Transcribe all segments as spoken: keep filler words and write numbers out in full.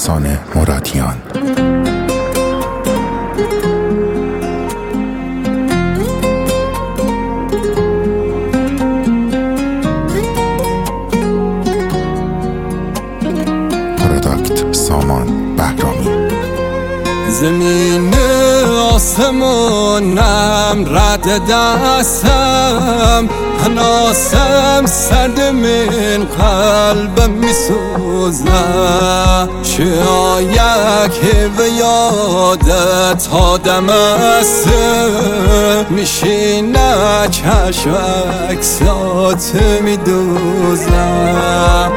احسان مرادیان. پروداکت سامان بهرامی. زمین آسمانم رد دستم، هناسم سرد من قلبم میسوزم. شاید که به یادت آدم است، میشینه چشم عکسات میدوزم.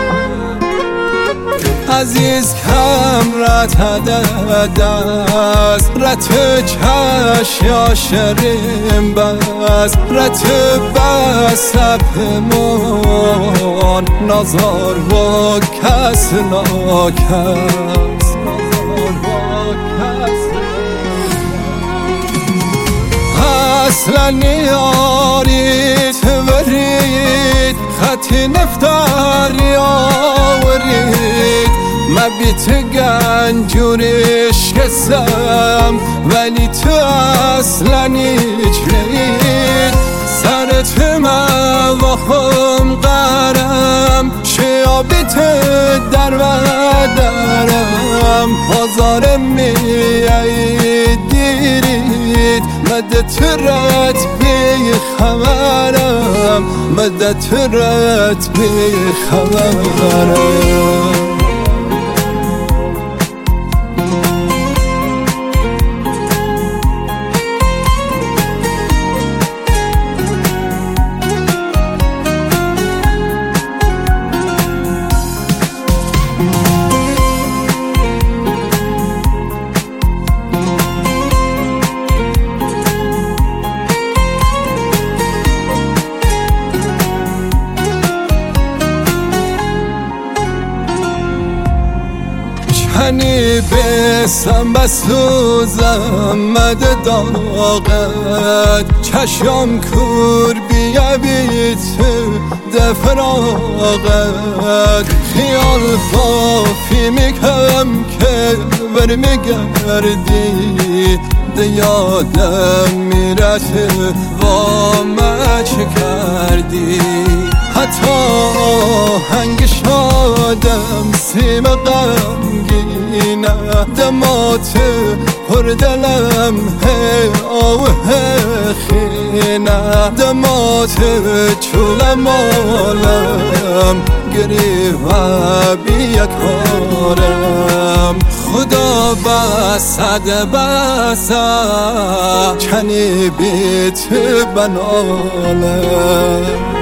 عزیز کم رت دست رت چش یا شریم بس رت بس پمون نظر و کس ناکس اصلا نیارید برید خطی نفتاری آورید. من بی تو گنجورش کسم ولی تو اصلا هیچ نید. سرت مواهم قرم شیا بی تو در و درم. بازار میایی دیرید مدت رت بی خبرم، مدت رت بی خبرم. هنی بسم بسوزم مد داغت. چشم کور بیا بیت دفراغت. خیال فافی میکم که بر میگردی. دیادم میرت وامه چه کردی. حتی هنگ شادم سیم غمگینه. دمات پر دلم هی آوه خینه. دمات چولم آلم گریوه بی یک کارم. خدا بسد بسد چنی بیت بنالم.